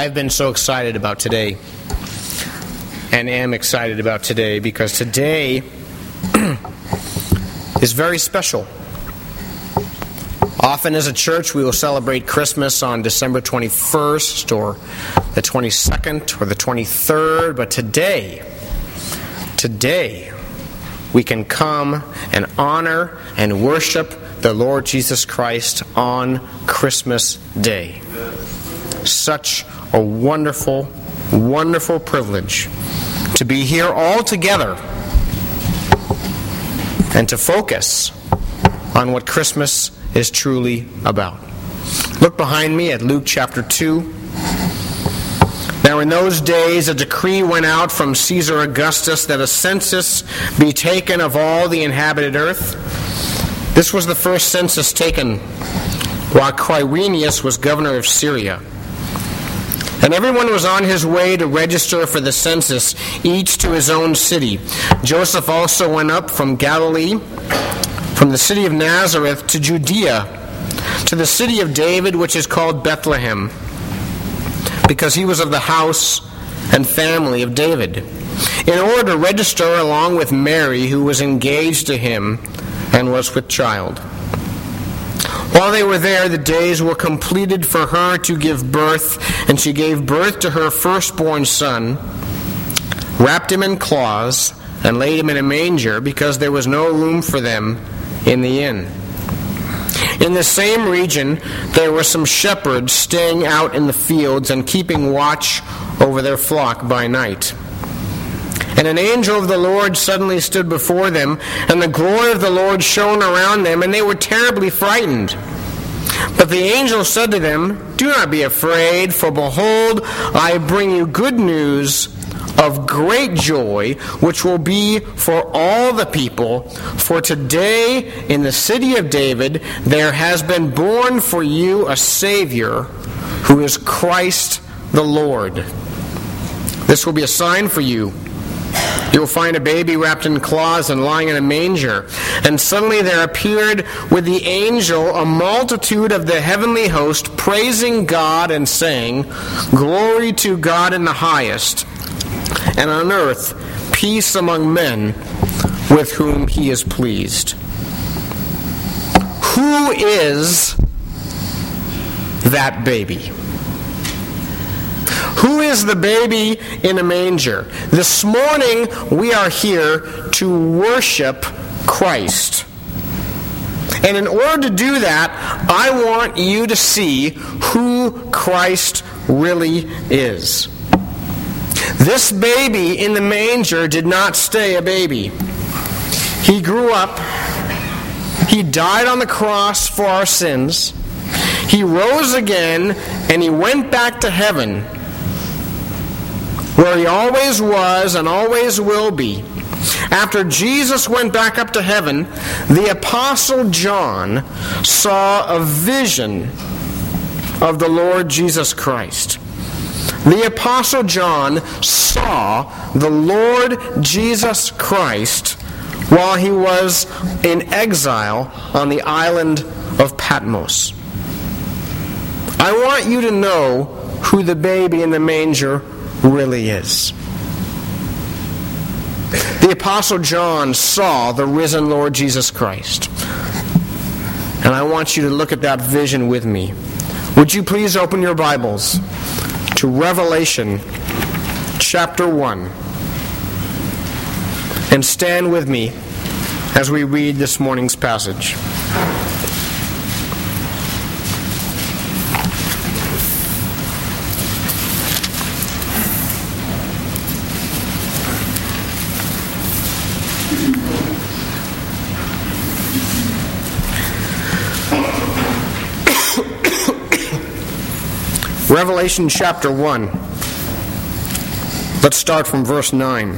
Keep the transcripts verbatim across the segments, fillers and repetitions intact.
I've been so excited about today, and am excited about today, because today is very special. Often as a church we will celebrate Christmas on December twenty-first or the twenty-second or the twenty-third, but today, today we can come and honor and worship the Lord Jesus Christ on Christmas Day. Such a wonderful, wonderful privilege to be here all together and to focus on what Christmas is truly about. Look behind me at Luke chapter two. Now in those days a decree went out from Caesar Augustus that a census be taken of all the inhabited earth. This was the first census taken while Quirinius was governor of Syria. And everyone was on his way to register for the census, each to his own city. Joseph also went up from Galilee, from the city of Nazareth to Judea, to the city of David, which is called Bethlehem, because he was of the house and family of David, in order to register along with Mary, who was engaged to him and was with child. While they were there, the days were completed for her to give birth, and she gave birth to her firstborn son, wrapped him in cloths, and laid him in a manger, because there was no room for them in the inn. In the same region, there were some shepherds staying out in the fields and keeping watch over their flock by night. And an angel of the Lord suddenly stood before them, and the glory of the Lord shone around them, and they were terribly frightened. But the angel said to them, "Do not be afraid, for behold, I bring you good news of great joy, which will be for all the people. For today in the city of David there has been born for you a Savior, who is Christ the Lord. This will be a sign for you. You will find a baby wrapped in cloths and lying in a manger." And suddenly there appeared with the angel a multitude of the heavenly host, praising God and saying, "Glory to God in the highest, and on earth peace among men with whom he is pleased." Who is that baby? Who is the baby in a manger? This morning we are here to worship Christ. And in order to do that, I want you to see who Christ really is. This baby in the manger did not stay a baby. He grew up. He died on the cross for our sins. He rose again, and he went back to heaven, where he always was and always will be. After Jesus went back up to heaven, the Apostle John saw a vision of the Lord Jesus Christ. The Apostle John saw the Lord Jesus Christ while he was in exile on the island of Patmos. I want you to know who the baby in the manger really is. The Apostle John saw the risen Lord Jesus Christ. And I want you to look at that vision with me. Would you please open your Bibles to Revelation chapter one and stand with me as we read this morning's passage. Revelation chapter one. Let's start from verse nine.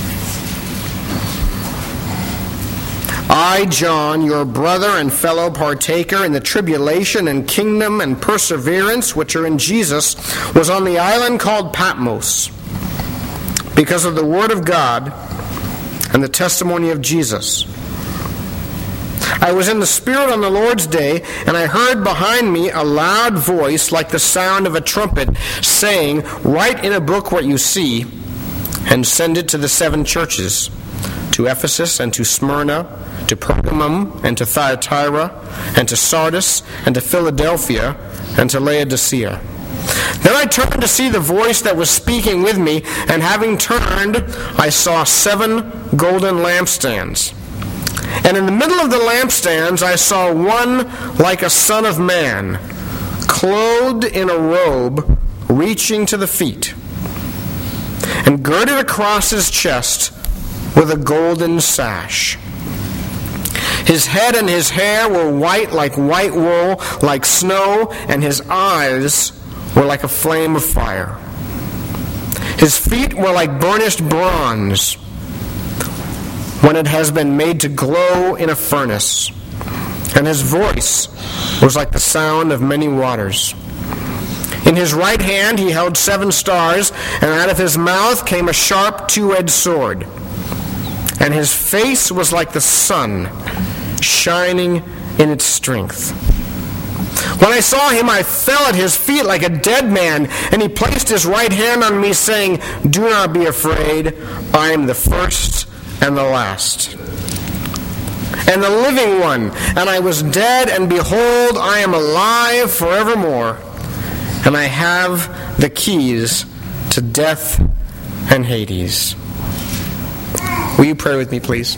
I, John, your brother and fellow partaker in the tribulation and kingdom and perseverance which are in Jesus, was on the island called Patmos, because of the word of God and the testimony of Jesus. I was in the Spirit on the Lord's day, and I heard behind me a loud voice like the sound of a trumpet, saying, "Write in a book what you see, and send it to the seven churches, to Ephesus and to Smyrna, to Pergamum and to Thyatira, and to Sardis, and to Philadelphia, and to Laodicea." Then I turned to see the voice that was speaking with me, and having turned, I saw seven golden lampstands. And in the middle of the lampstands I saw one like a son of man, clothed in a robe reaching to the feet, and girded across his chest with a golden sash. His head and his hair were white like white wool, like snow, and his eyes were like a flame of fire. His feet were like burnished bronze when it has been made to glow in a furnace, and his voice was like the sound of many waters. In his right hand he held seven stars, and out of his mouth came a sharp two-edged sword. And his face was like the sun, shining in its strength. When I saw him, I fell at his feet like a dead man, and he placed his right hand on me, saying, "Do not be afraid. I am the first and the last, and the living one. And I was dead, and behold, I am alive forevermore, and I have the keys to death and Hades." Will you pray with me, please?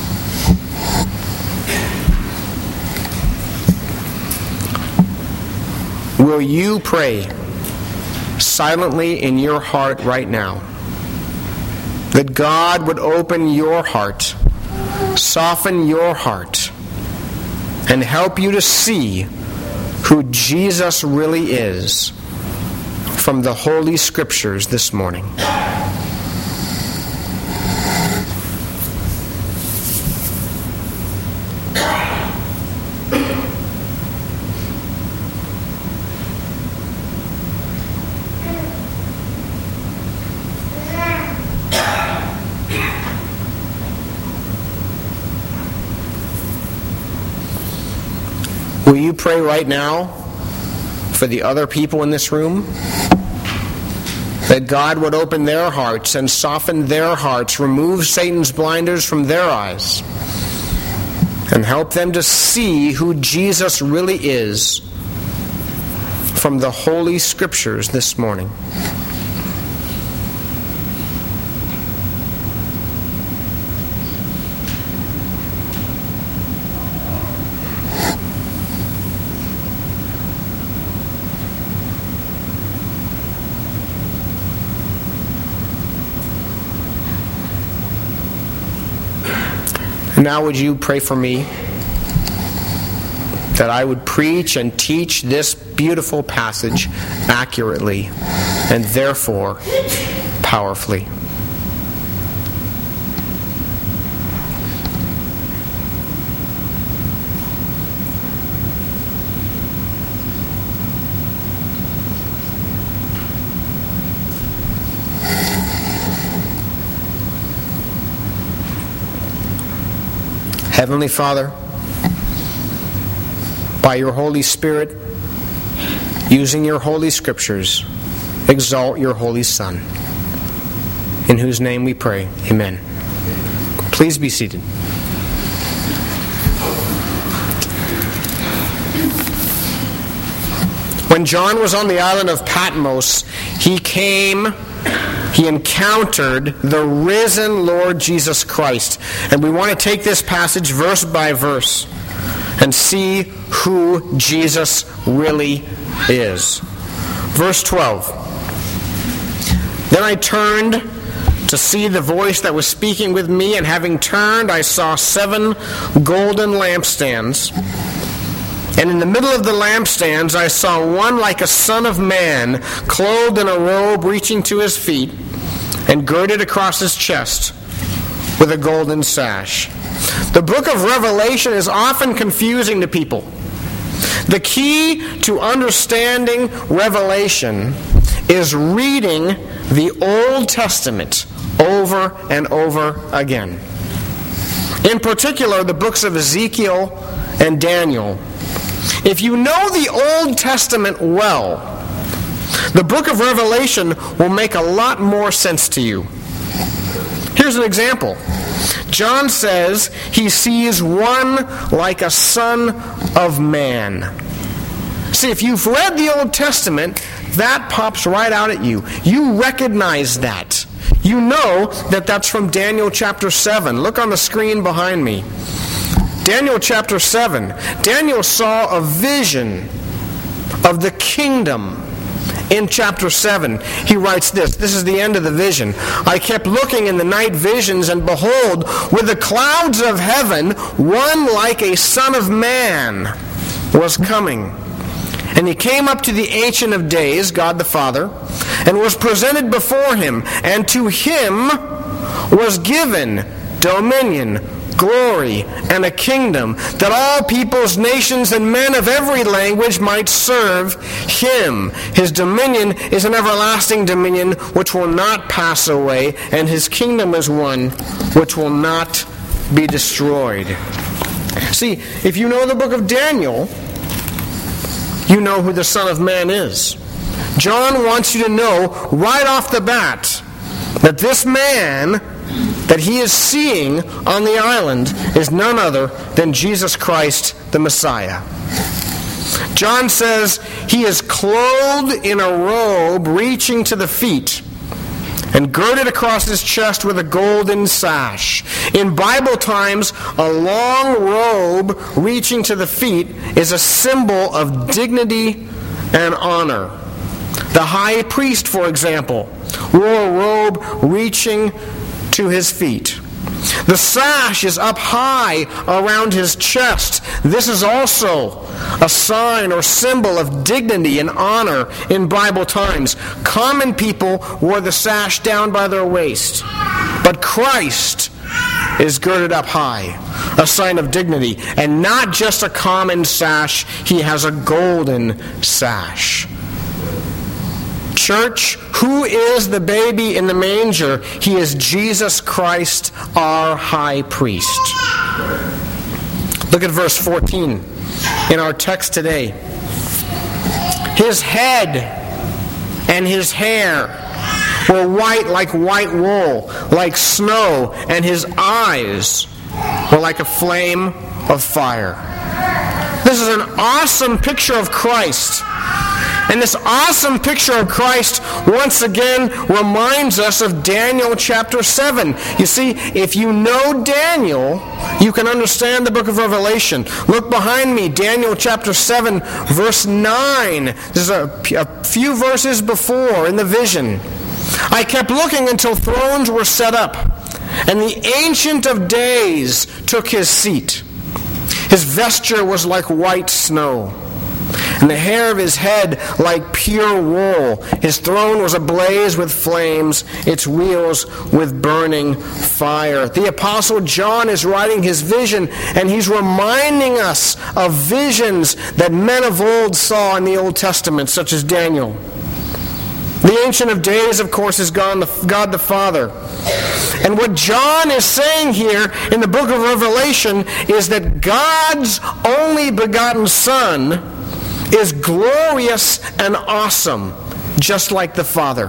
Will you pray silently in your heart right now that God would open your heart, soften your heart, and help you to see who Jesus really is from the Holy Scriptures this morning? Will you pray right now for the other people in this room? That God would open their hearts and soften their hearts, remove Satan's blinders from their eyes, and help them to see who Jesus really is from the Holy Scriptures this morning. Now would you pray for me that I would preach and teach this beautiful passage accurately and therefore powerfully. Heavenly Father, by your Holy Spirit, using your Holy Scriptures, exalt your Holy Son, in whose name we pray. Amen. Please be seated. When John was on the island of Patmos, he came... He encountered the risen Lord Jesus Christ. And we want to take this passage verse by verse and see who Jesus really is. Verse twelve. Then I turned to see the voice that was speaking with me, and having turned, I saw seven golden lampstands. And in the middle of the lampstands I saw one like a son of man, clothed in a robe reaching to his feet, and girded across his chest with a golden sash. The book of Revelation is often confusing to people. The key to understanding Revelation is reading the Old Testament over and over again. In particular, the books of Ezekiel and Daniel, if you know the Old Testament well, the book of Revelation will make a lot more sense to you. Here's an example. John says he sees one like a son of man. See, if you've read the Old Testament, that pops right out at you. You recognize that. You know that that's from Daniel chapter seven. Look on the screen behind me. Daniel chapter seven. Daniel saw a vision of the kingdom. In chapter seven, he writes this. This is the end of the vision. I kept looking in the night visions, and behold, with the clouds of heaven, one like a son of man was coming. And he came up to the Ancient of Days, God the Father, and was presented before him. And to him was given dominion, glory, and a kingdom, that all peoples, nations, and men of every language might serve him. His dominion is an everlasting dominion which will not pass away, and his kingdom is one which will not be destroyed. See, if you know the book of Daniel, you know who the Son of Man is. John wants you to know right off the bat that this man that he is seeing on the island is none other than Jesus Christ, the Messiah. John says he is clothed in a robe reaching to the feet and girded across his chest with a golden sash. In Bible times, a long robe reaching to the feet is a symbol of dignity and honor. The high priest, for example, wore a robe reaching to his feet. The sash is up high around his chest. This is also a sign or symbol of dignity and honor in Bible times. Common people wore the sash down by their waist, but Christ is girded up high, a sign of dignity, and not just a common sash. He has a golden sash. Church, who is the baby in the manger? He is Jesus Christ, our high priest. Look at verse fourteen in our text today. His head and his hair were white like white wool, like snow, and his eyes were like a flame of fire. This is an awesome picture of Christ. And this awesome picture of Christ once again reminds us of Daniel chapter seven. You see, if you know Daniel, you can understand the book of Revelation. Look behind me, Daniel chapter seven, verse nine. This is a, a few verses before in the vision. I kept looking until thrones were set up, and the Ancient of Days took his seat. His vesture was like white snow, and the hair of his head like pure wool. His throne was ablaze with flames, its wheels with burning fire. The Apostle John is writing his vision, and he's reminding us of visions that men of old saw in the Old Testament, such as Daniel. The Ancient of Days, of course, is God the Father. And what John is saying here in the book of Revelation is that God's only begotten Son is glorious and awesome, just like the Father.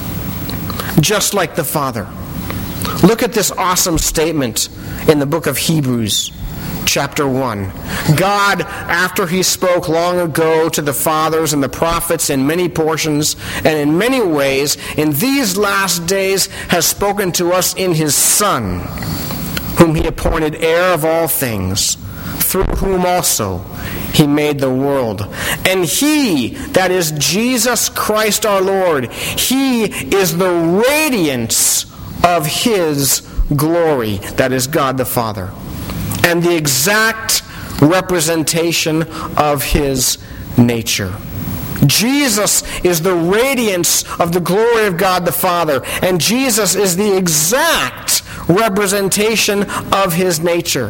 Just like the Father. Look at this awesome statement in the book of Hebrews, chapter one. God, after he spoke long ago to the fathers and the prophets in many portions and in many ways, in these last days has spoken to us in his Son, whom he appointed heir of all things, through whom also he made the world. And he, that is Jesus Christ our Lord, he is the radiance of his glory, that is God the Father, and the exact representation of his nature. Jesus is the radiance of the glory of God the Father, and Jesus is the exact representation of his nature.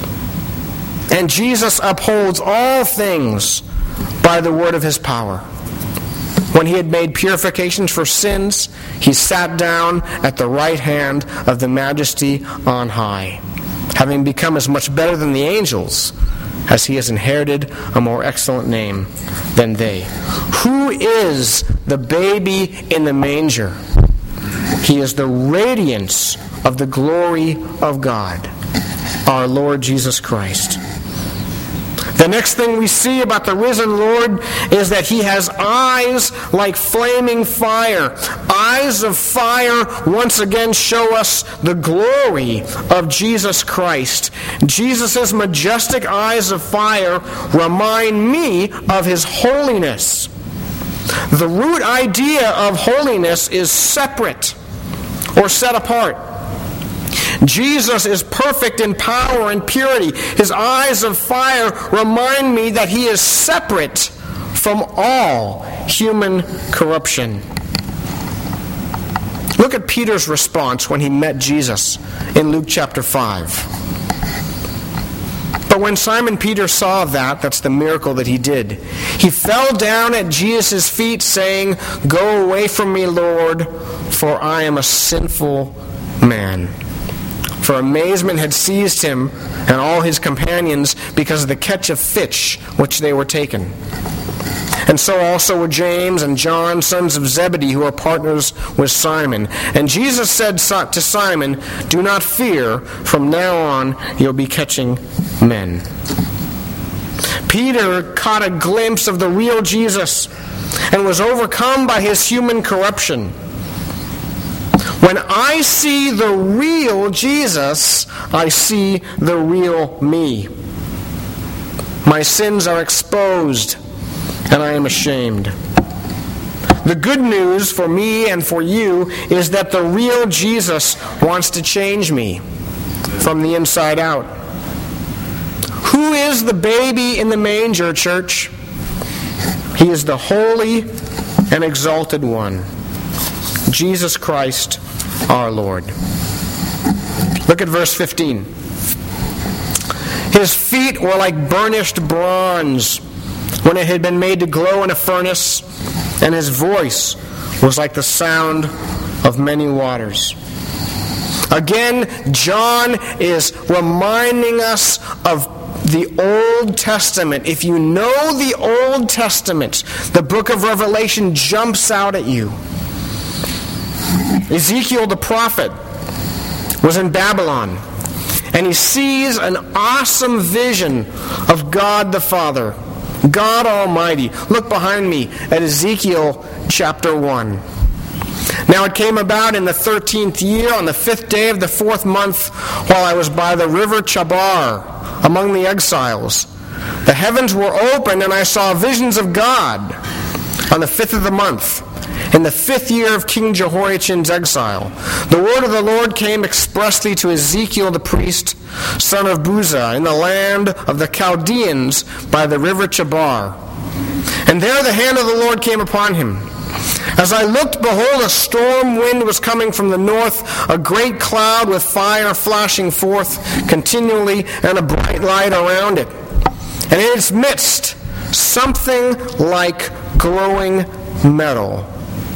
And Jesus upholds all things by the word of his power. When he had made purifications for sins, he sat down at the right hand of the Majesty on high, having become as much better than the angels as he has inherited a more excellent name than they. Who is the baby in the manger? He is the radiance of the glory of God, our Lord Jesus Christ. The next thing we see about the risen Lord is that he has eyes like flaming fire. Eyes of fire once again show us the glory of Jesus Christ. Jesus' majestic eyes of fire remind me of his holiness. The root idea of holiness is separate or set apart. Jesus is perfect in power and purity. His eyes of fire remind me that he is separate from all human corruption. Look at Peter's response when he met Jesus in Luke chapter five. But when Simon Peter saw that, that's the miracle that he did, he fell down at Jesus' feet saying, "Go away from me, Lord, for I am a sinful man." For amazement had seized him and all his companions because of the catch of fish which they were taken. And so also were James and John, sons of Zebedee, who were partners with Simon. And Jesus said to Simon, "Do not fear, from now on you'll be catching men." Peter caught a glimpse of the real Jesus and was overcome by his human corruption. When I see the real Jesus, I see the real me. My sins are exposed, and I am ashamed. The good news for me and for you is that the real Jesus wants to change me from the inside out. Who is the baby in the manger, church? He is the holy and exalted one, Jesus Christ, our Lord. Look at verse fifteen. His feet were like burnished bronze when it had been made to glow in a furnace, and his voice was like the sound of many waters. Again, John is reminding us of the Old Testament. If you know the Old Testament, the book of Revelation jumps out at you. Ezekiel the prophet was in Babylon, and he sees an awesome vision of God the Father, God Almighty. Look behind me at Ezekiel chapter one. Now it came about in the thirteenth year, on the fifth day of the fourth month, while I was by the river Chabar, among the exiles. The heavens were opened, and I saw visions of God on the fifth of the month, in the fifth year of King Jehoiachin's exile. The word of the Lord came expressly to Ezekiel the priest, son of Buza, in the land of the Chaldeans by the river Chabar. And there the hand of the Lord came upon him. As I looked, behold, a storm wind was coming from the north, a great cloud with fire flashing forth continually, and a bright light around it. And in its midst, something like glowing metal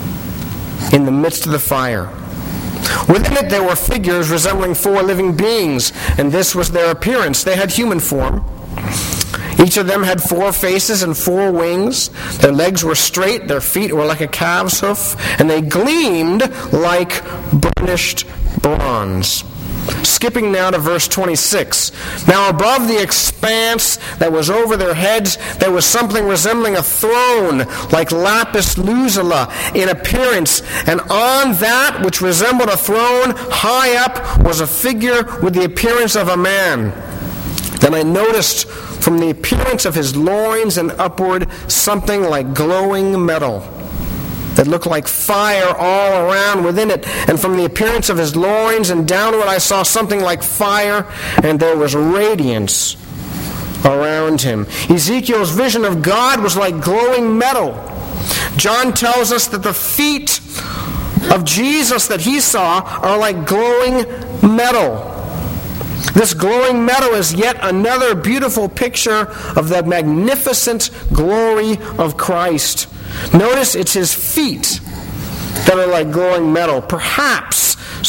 in the midst of the fire. Within it there were figures resembling four living beings, and this was their appearance. They had human form. Each of them had four faces and four wings. Their legs were straight, their feet were like a calf's hoof, and they gleamed like burnished bronze. Skipping now to verse twenty-six. Now above the expanse that was over their heads, there was something resembling a throne, like lapis lazuli in appearance, and on that which resembled a throne, high up, was a figure with the appearance of a man. Then I noticed from the appearance of his loins and upward something like glowing metal that looked like fire all around within it. And from the appearance of his loins and downward I saw something like fire, and there was radiance around him. Ezekiel's vision of God was like glowing metal. John tells us that the feet of Jesus that he saw are like glowing metal. This glowing metal is yet another beautiful picture of the magnificent glory of Christ. Notice it's his feet that are like glowing metal. Perhaps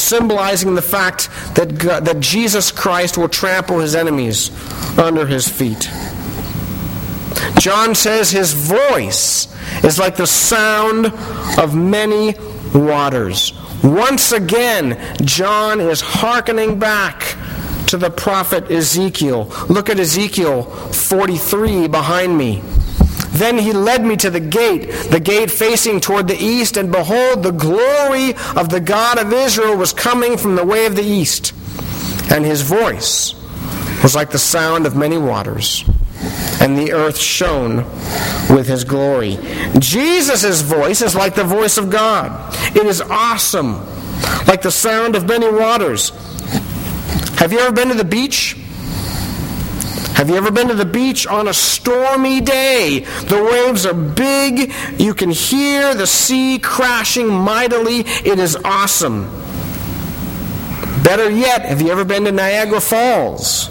symbolizing the fact that God, that Jesus Christ will trample his enemies under his feet. John says his voice is like the sound of many waters. Once again, John is hearkening back to the prophet Ezekiel. Look at Ezekiel forty-three behind me. Then he led me to the gate, the gate facing toward the east, and behold, the glory of the God of Israel was coming from the way of the east. And his voice was like the sound of many waters, and the earth shone with his glory. Jesus' voice is like the voice of God. It is awesome, like the sound of many waters. Have you ever been to the beach? Have you ever been to the beach on a stormy day? The waves are big. You can hear the sea crashing mightily. It is awesome. Better yet, have you ever been to Niagara Falls?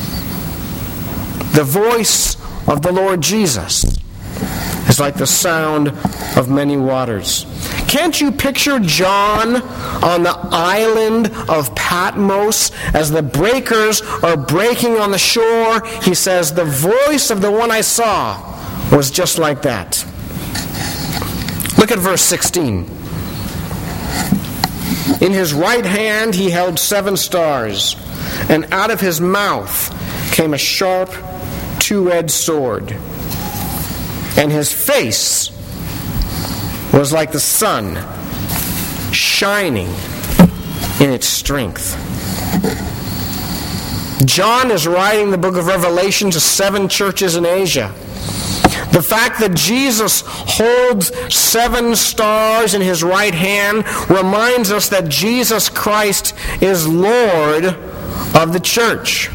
The voice of the Lord Jesus is like the sound of many waters. Can't you picture John on the island of Patmos as the breakers are breaking on the shore? He says, the voice of the one I saw was just like that. Look at verse sixteen. In his right hand he held seven stars, and out of his mouth came a sharp two-edged sword, and his face was like the sun shining in its strength. John is writing the book of Revelation to seven churches in Asia. The fact that Jesus holds seven stars in his right hand reminds us that Jesus Christ is Lord of the church.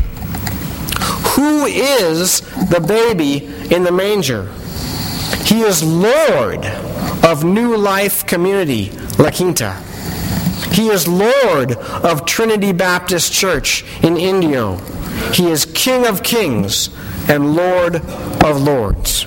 Who is the baby in the manger? He is Lord of New Life Community, La Quinta. He is Lord of Trinity Baptist Church in Indio. He is King of Kings and Lord of Lords.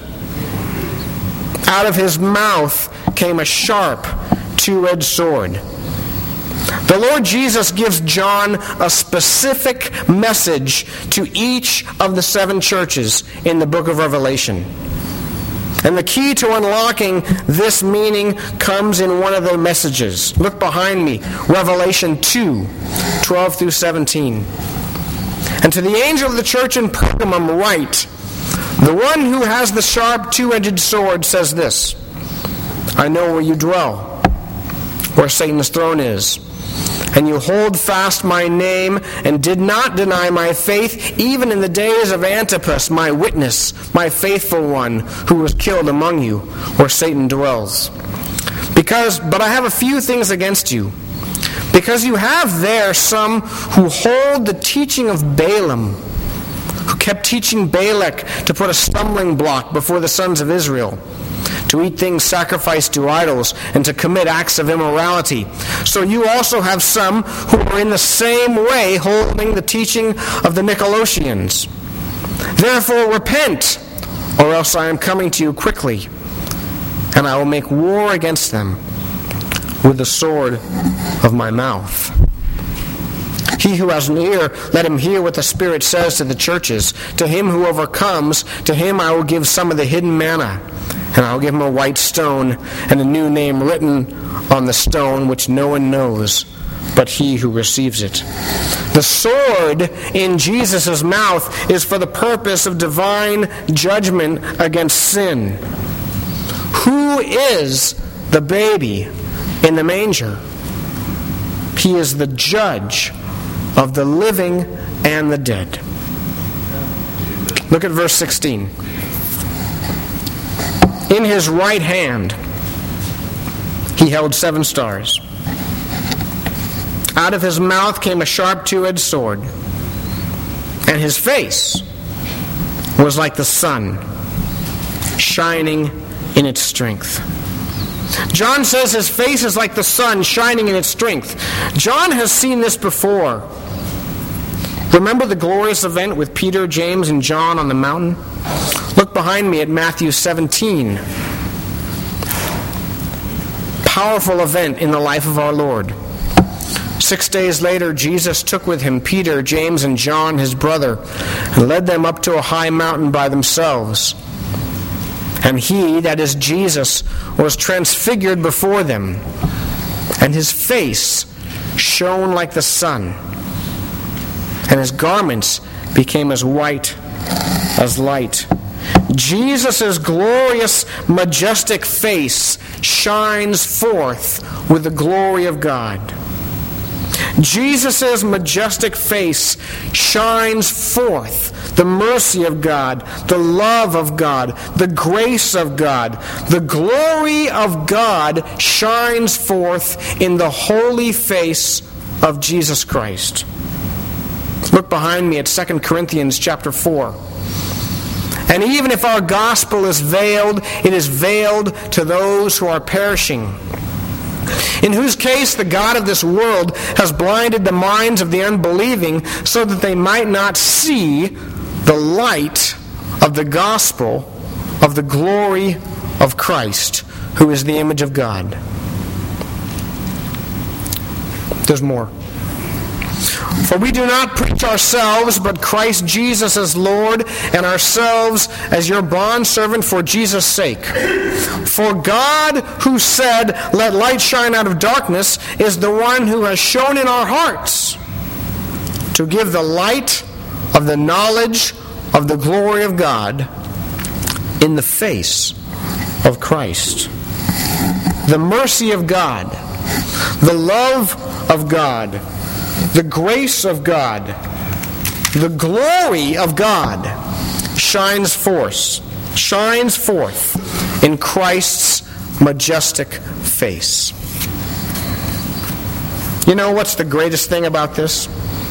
Out of his mouth came a sharp two-edged sword. The Lord Jesus gives John a specific message to each of the seven churches in the book of Revelation. And the key to unlocking this meaning comes in one of the messages. Look behind me, Revelation two, twelve through seventeen. And to the angel of the church in Pergamum write, the one who has the sharp two-edged sword says this, I know where you dwell, where Satan's throne is, and you hold fast my name and did not deny my faith, even in the days of Antipas, my witness, my faithful one, who was killed among you, where Satan dwells. Because, but I have a few things against you, because you have there some who hold the teaching of Balaam, who kept teaching Balak to put a stumbling block before the sons of Israel, to eat things sacrificed to idols, and to commit acts of immorality. So you also have some who are in the same way holding the teaching of the Nicolaitans. Therefore repent, or else I am coming to you quickly, and I will make war against them with the sword of my mouth. He who has an ear, let him hear what the Spirit says to the churches. To him who overcomes, to him I will give some of the hidden manna, and I will give him a white stone and a new name written on the stone which no one knows but he who receives it. The sword in Jesus' mouth is for the purpose of divine judgment against sin. Who is the baby in the manger? He is the judge of the living and the dead. Look at verse sixteen. In his right hand he held seven stars. Out of his mouth came a sharp two-edged sword, and his face was like the sun, shining in its strength. John says his face is like the sun, shining in its strength. John has seen this before. Remember the glorious event with Peter, James, and John on the mountain? Look behind me at Matthew seventeen. Powerful event in the life of our Lord. It Six days later, Jesus took with him Peter, James, and John, his brother, and led them up to a high mountain by themselves. And he, that is Jesus, was transfigured before them, and his face shone like the sun, and his garments became as white as light. Jesus' glorious, majestic face shines forth with the glory of God. Jesus' majestic face shines forth the mercy of God, the love of God, the grace of God. The glory of God shines forth in the holy face of Jesus Christ. Look behind me at Second Corinthians chapter four. And even if our gospel is veiled, it is veiled to those who are perishing, in whose case the God of this world has blinded the minds of the unbelieving so that they might not see the light of the gospel of the glory of Christ, who is the image of God. There's more. For we do not preach ourselves, but Christ Jesus as Lord, and ourselves as your bondservant for Jesus' sake. For God, who said, "Let light shine out of darkness," is the one who has shone in our hearts to give the light of the knowledge of the glory of God in the face of Christ. The mercy of God, the love of God, the grace of God, the glory of God shines forth, shines forth in Christ's majestic face. You know what's the greatest thing about this?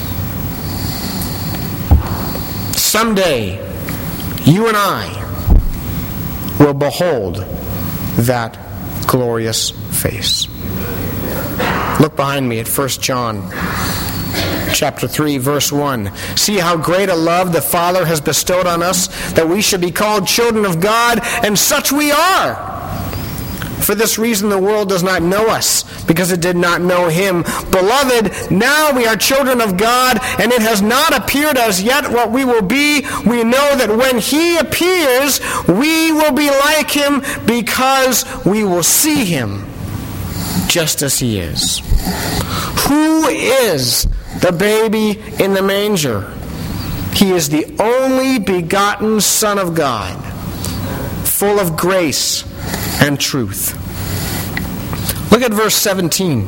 Someday, you and I will behold that glorious face. Look behind me at First John chapter three, verse one. See how great a love the Father has bestowed on us, that we should be called children of God, and such we are. For this reason the world does not know us, because it did not know him. Beloved, now we are children of God, and it has not appeared as yet what we will be. We know that when he appears, we will be like him, because we will see him just as he is. Who is the baby in the manger? He is the only begotten Son of God, full of grace and truth. Look at verse seventeen.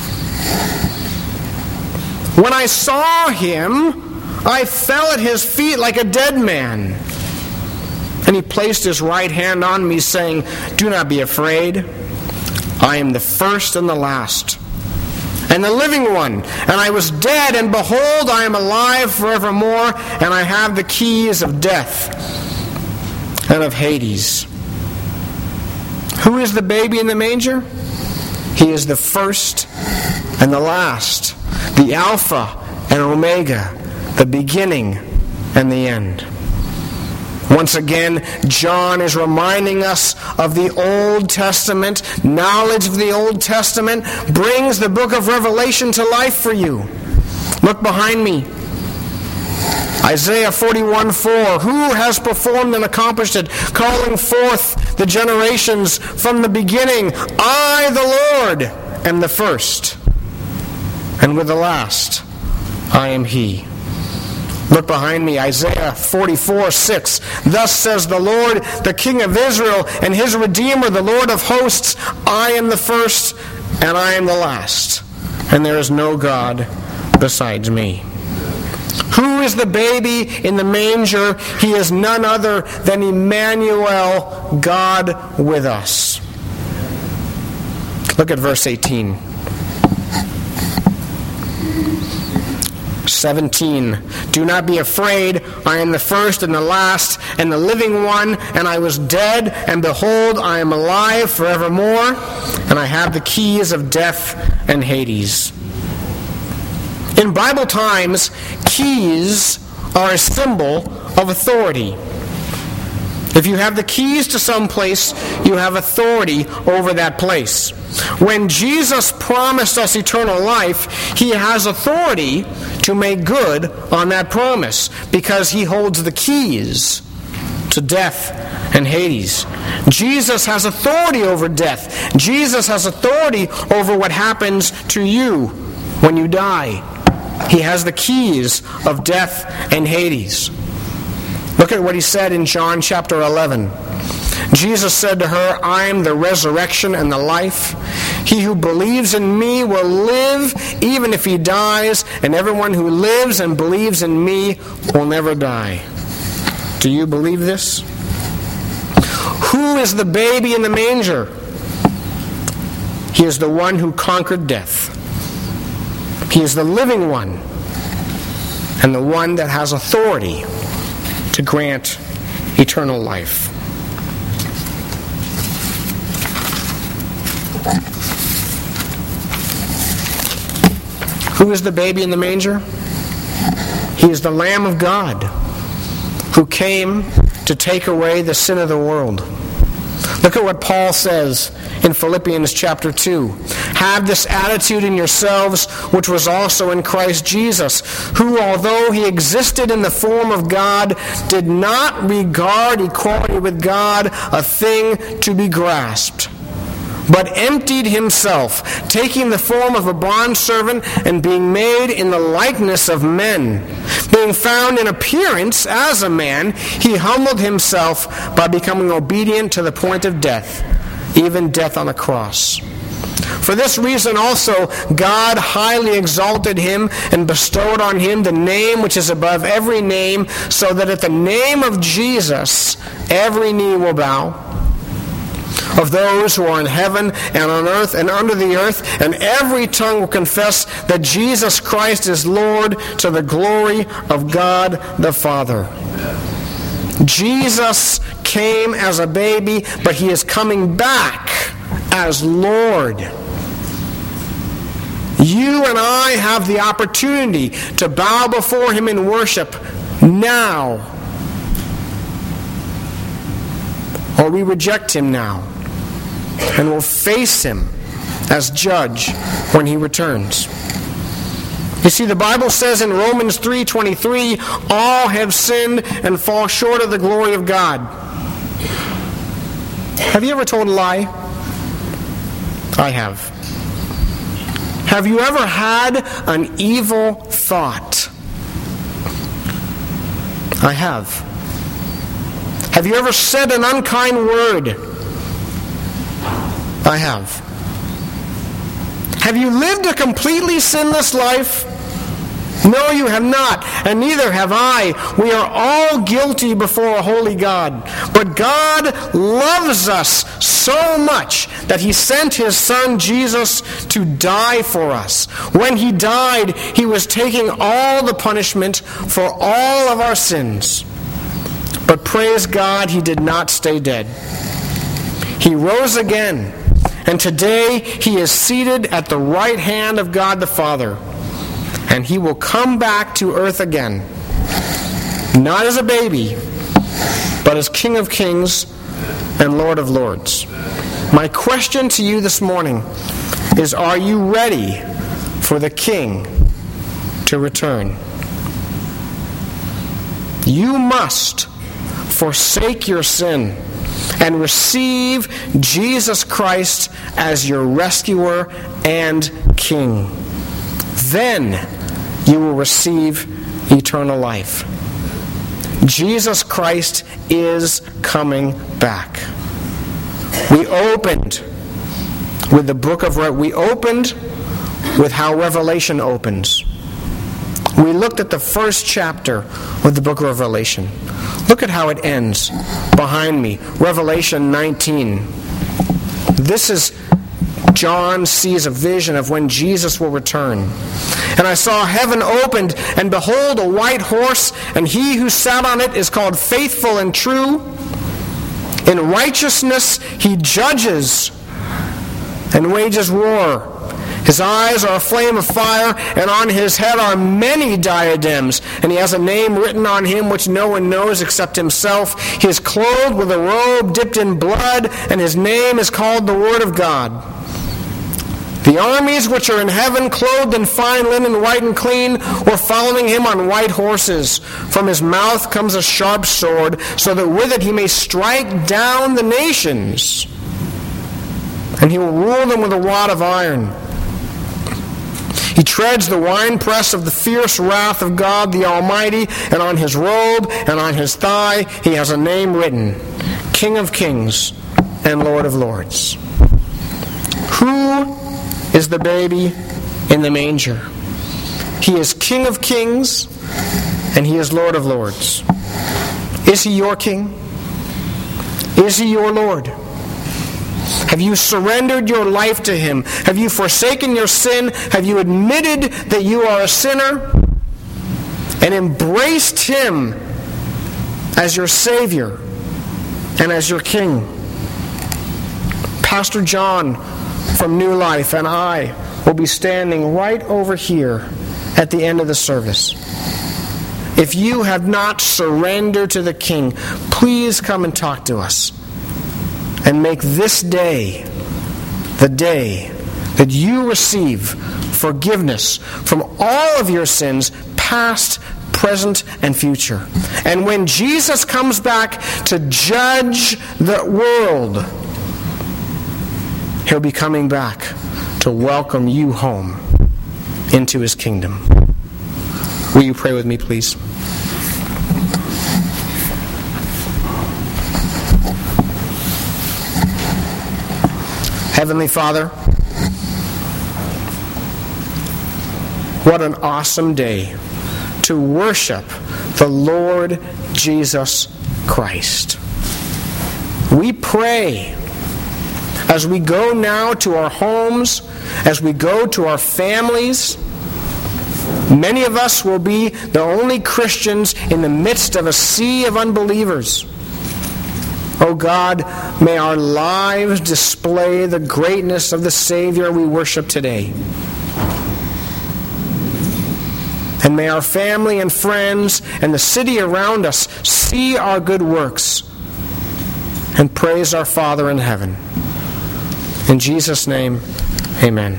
When I saw him, I fell at his feet like a dead man. And he placed his right hand on me, saying, "Do not be afraid. I am the first and the last, and the living one. And I was dead, and behold, I am alive forevermore, and I have the keys of death and of Hades." Who is the baby in the manger? He is the first and the last, the Alpha and Omega, the beginning and the end. Once again, John is reminding us of the Old Testament. Knowledge of the Old Testament brings the book of Revelation to life for you. Look behind me. Isaiah forty-one four. Who has performed and accomplished it, calling forth the generations from the beginning? I, the Lord, am the first, and with the last I am he. Look behind me, Isaiah forty-four six. Thus says the Lord, the King of Israel, and his Redeemer, the Lord of hosts, I am the first, and I am the last, and there is no God besides me. Who is the baby in the manger? He is none other than Emmanuel, God with us. Look at verse eighteen. seventeen. Do not be afraid. I am the first and the last and the living one, and I was dead, and behold, I am alive forevermore, and I have the keys of death and Hades. In Bible times, keys are a symbol of authority. If you have the keys to some place, you have authority over that place. When Jesus promised us eternal life, he has authority to make good on that promise because he holds the keys to death and Hades. Jesus has authority over death. Jesus has authority over what happens to you when you die. He has the keys of death and Hades. Look at what he said in John chapter eleven. Jesus said to her, I am the resurrection and the life. He who believes in me will live even if he dies, and everyone who lives and believes in me will never die. Do you believe this? Who is the baby in the manger? He is the one who conquered death. He is the living one and the one that has authority to grant eternal life. Who is the baby in the manger? He is the Lamb of God who came to take away the sin of the world. Look at what Paul says in Philippians chapter two. Have this attitude in yourselves, which was also in Christ Jesus, who, although he existed in the form of God, did not regard equality with God a thing to be grasped, but emptied himself, taking the form of a bondservant and being made in the likeness of men. Being found in appearance as a man, he humbled himself by becoming obedient to the point of death, even death on a cross. For this reason also God highly exalted him and bestowed on him the name which is above every name, so that at the name of Jesus every knee will bow, of those who are in heaven and on earth and under the earth, and every tongue will confess that Jesus Christ is Lord, to the glory of God the Father. Jesus came as a baby, but he is coming back as Lord. You and I have the opportunity to bow before him in worship now, or we reject him now and will face him as judge when he returns. You see, the Bible says in Romans three twenty-three, all have sinned and fall short of the glory of God. Have you ever told a lie? I have. Have you ever had an evil thought? I have. Have you ever said an unkind word? I have. Have you lived a completely sinless life? No, you have not, and neither have I. We are all guilty before a holy God. But God loves us so much that he sent his son Jesus to die for us. When he died, he was taking all the punishment for all of our sins. But praise God, he did not stay dead. He rose again, and today he is seated at the right hand of God the Father. And he will come back to earth again, not as a baby, but as King of Kings and Lord of Lords. My question to you this morning is, are you ready for the King to return? You must forsake your sin and receive Jesus Christ as your rescuer and King. Then you will receive eternal life. Jesus Christ is coming back. We opened with the book of Re- we opened with how Revelation opens. We looked at the first chapter of the book of Revelation. Look at how it ends behind me. Revelation nineteen. This is John sees a vision of when Jesus will return. And I saw heaven opened, and behold, a white horse, and he who sat on it is called Faithful and True. In righteousness he judges and wages war. His eyes are a flame of fire, and on his head are many diadems. And he has a name written on him which no one knows except himself. He is clothed with a robe dipped in blood, and his name is called the Word of God. The armies which are in heaven, clothed in fine linen, white and clean, were following him on white horses. From his mouth comes a sharp sword, so that with it he may strike down the nations. And he will rule them with a rod of iron. He treads the winepress of the fierce wrath of God the Almighty, and on his robe and on his thigh he has a name written, King of Kings and Lord of Lords. Who is the baby in the manger? He is King of Kings and he is Lord of Lords. Is he your King? Is he your Lord? Have you surrendered your life to him? Have you forsaken your sin? Have you admitted that you are a sinner and embraced him as your Savior and as your King? Pastor John from New Life and I will be standing right over here at the end of the service. If you have not surrendered to the King, please come and talk to us. And make this day the day that you receive forgiveness from all of your sins, past, present, and future. And when Jesus comes back to judge the world, he'll be coming back to welcome you home into his kingdom. Will you pray with me, please? Heavenly Father, what an awesome day to worship the Lord Jesus Christ. We pray as we go now to our homes, as we go to our families. Many of us will be the only Christians in the midst of a sea of unbelievers. Oh God, may our lives display the greatness of the Savior we worship today. And may our family and friends and the city around us see our good works and praise our Father in heaven. In Jesus' name, amen.